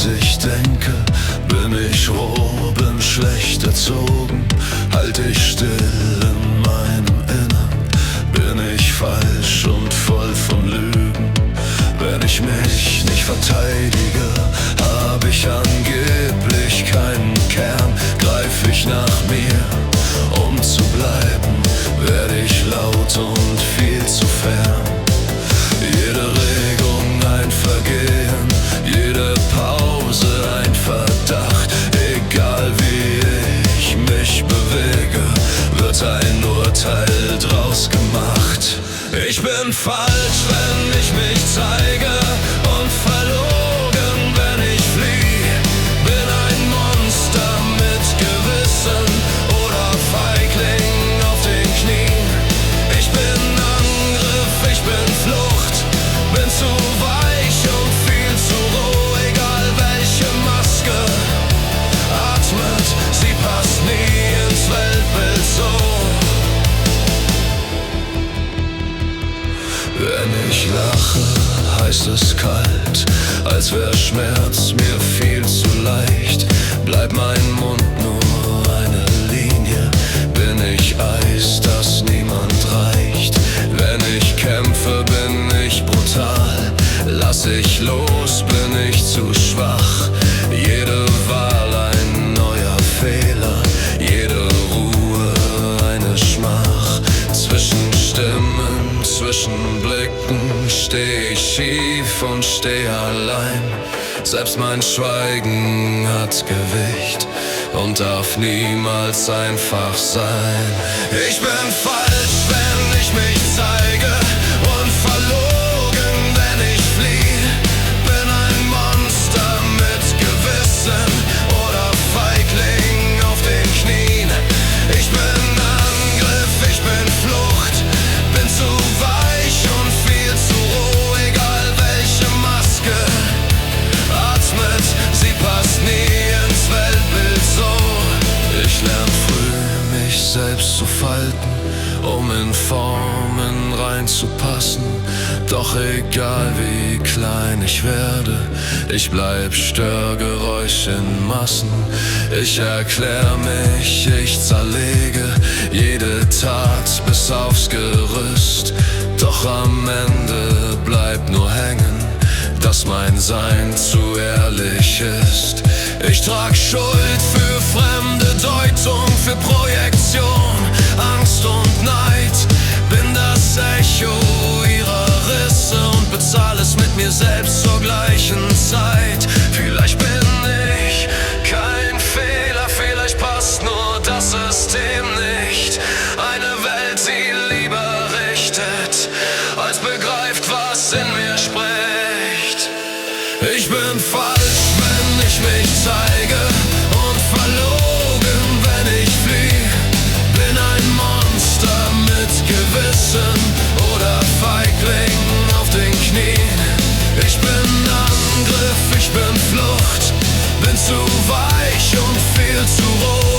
ich denke, bin ich roh, bin schlecht erzogen, halt ich still in meinem Innern, bin ich falsch und voll von Lügen. Wenn ich mich nicht verteidige, hab ich angeblich keinen Kern. Greif ich nach mir, um zu bleiben, werd ich laut und viel zu fern. Jede Regung ein Vergehen, jede Pause ein Verdacht. Egal wie ich mich bewege, wird ein Urteil draus gemacht. Ich bin falsch, wenn ich mich zeige, und verlogen, wenn ich flieh. Bin ein Monster mit Gewissen oder Feigling auf den Knien. Ich bin Angriff, ich bin Flucht, bin zu weich und viel zu roh. Egal welche Maske atmet, sie passt nie ins Weltbild so. Wenn ich lache, heißt es kalt, als wär Schmerz mir viel zu leicht. Bleibt mein Mund nur eine Linie, bin ich Eis, das niemand reicht. Wenn ich kämpfe, bin ich brutal, lass ich los, bin ich zu schwach. Jede Wahl ein neuer Fehler, jede Ruhe eine Schmach. Zwischen Stimmen, zwischen Blicken steh ich schief und steh allein. Selbst mein Schweigen hat Gewicht und darf niemals einfach sein. Ich bin falsch, wenn ich mich zeige, und verlogen, wenn ich flieh. Bin ein Monster mit Gewissen oder Feigling auf den Knien. Ich bin Angriff, ich bin Flucht, bin zu weich und viel zu roh. Egal welche Maske atmet, sie passt nie ins Weltbild so. Ich lern früh, mich selbst zu falten, um in Formen reinzupassen. Doch egal wie klein ich werde, ich bleib Störgeräusch in Massen. Ich erklär mich, ich zerlege jede Tat bis aufs Gerüst. Doch am Ende bleibt nur hängen, dass mein Sein zu ehrlich ist. Ich trag Schuld für fremde Deutung, für Projektion, Angst und Neid. Bin das Echo ihrer Risse und bezahl es mit mir selbst zur gleichen Zeit. Vielleicht bin ich kein Fehler, vielleicht passt nur das System nicht. Eine Welt, die lieber richtet, als begreift, was in mir spricht. Ich bin falsch, wenn ich mich zeige, und verlogen, wenn ich flieh. Bin ein Monster mit Gewissen oder Feigling auf den Knien. Ich bin Angriff, ich bin Flucht, bin zu weich und viel zu roh.